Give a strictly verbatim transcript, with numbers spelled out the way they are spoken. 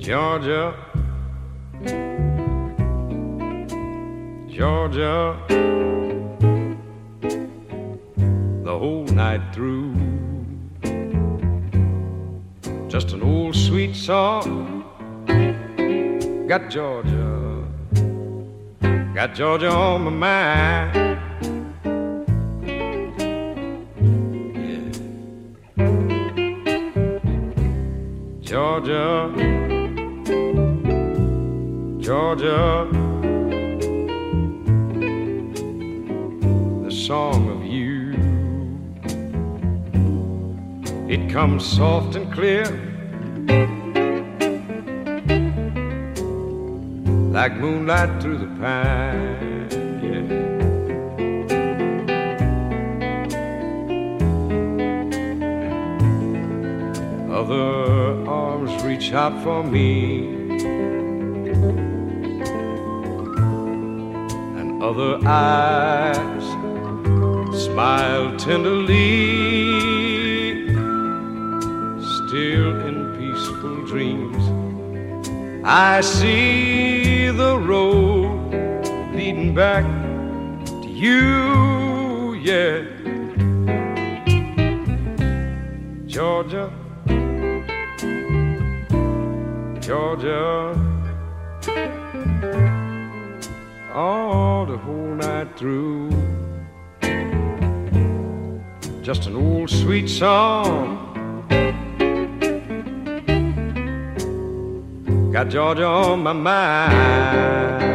Georgia, Georgia, the whole night through. Just an old sweet song. Got Georgia, got Georgia on my mind. Yeah. Georgia, Georgia, the song of you. It comes soft and clear, like moonlight through the pine, yeah. Other arms reach out for me, and other eyes smile tenderly. Still in peaceful dreams, I see the road leading back to you, yeah. Georgia, Georgia, all the whole night through. Just an old sweet song. Got Georgia on my mind.